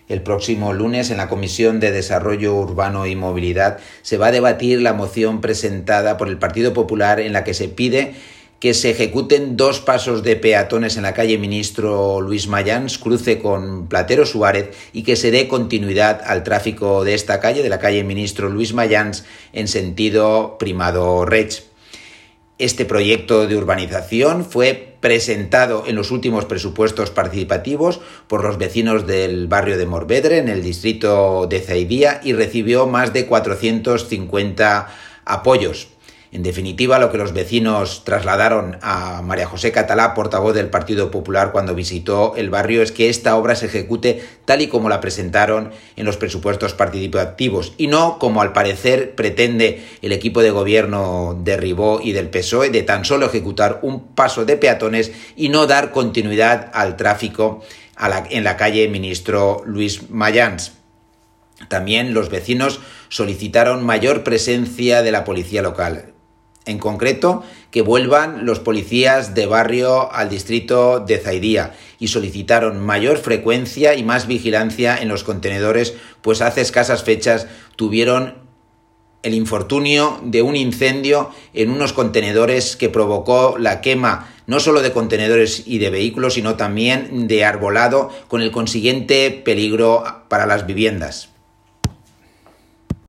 El próximo lunes, en la Comisión de Desarrollo Urbano y Movilidad, se va a debatir la moción presentada por el Partido Popular en la que se pide que se ejecuten 2 pasos de peatones en la calle Ministro Luis Mayans, cruce con Platero Suárez, y que se dé continuidad al tráfico de esta calle, de la calle Ministro Luis Mayans, en sentido Primado Reig. Este proyecto de urbanización fue presentado en los últimos presupuestos participativos por los vecinos del barrio de Morvedre, en el distrito de Zaidía, y recibió más de 450 apoyos. En definitiva, lo que los vecinos trasladaron a María José Catalá, portavoz del Partido Popular, cuando visitó el barrio, es que esta obra se ejecute tal y como la presentaron en los presupuestos participativos y no como al parecer pretende el equipo de gobierno de Ribó y del PSOE, de tan solo ejecutar un paso de peatones y no dar continuidad al tráfico en la calle Ministro Luis Mayans. También los vecinos solicitaron mayor presencia de la policía local. En concreto, que vuelvan los policías de barrio al distrito de Zaidía, y solicitaron mayor frecuencia y más vigilancia en los contenedores, pues hace escasas fechas tuvieron el infortunio de un incendio en unos contenedores que provocó la quema no solo de contenedores y de vehículos, sino también de arbolado, con el consiguiente peligro para las viviendas.